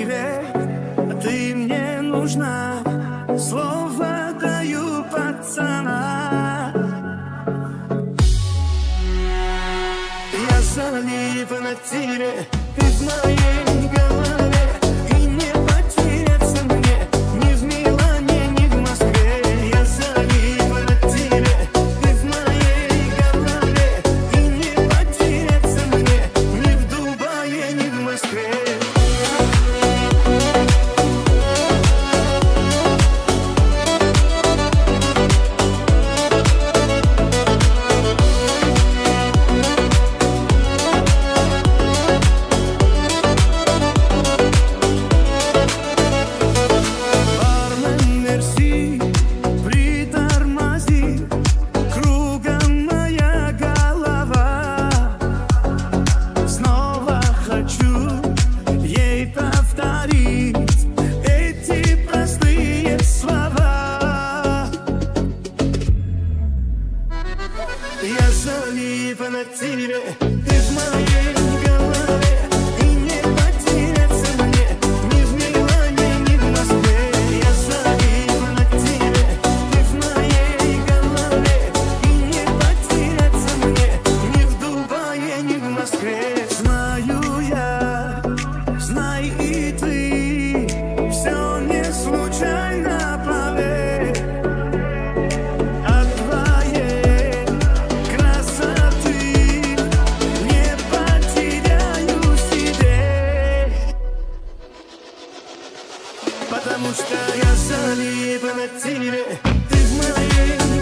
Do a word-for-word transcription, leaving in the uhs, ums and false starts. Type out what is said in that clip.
квартире, ты мне нужна, слово даю, пацана. Я залипан от тебя, ты в моей голове, и не потеряться мне ни в Милане, ни в Москве. Я залипан от тебя, ты в моей голове, и не потеряться мне ни в Дубае, ни в Москве. Я залипан от тебя, ты в моей голове, и не потеряться мне ни в Милане, ни в Москве. Я залипан от тебя, ты в моей голове, и не потеряться мне ни в Дубае, ни в Москве. Знаю я, знай и ты, все не случайно, поверь. Потому что я залипан от тебя, ты в моей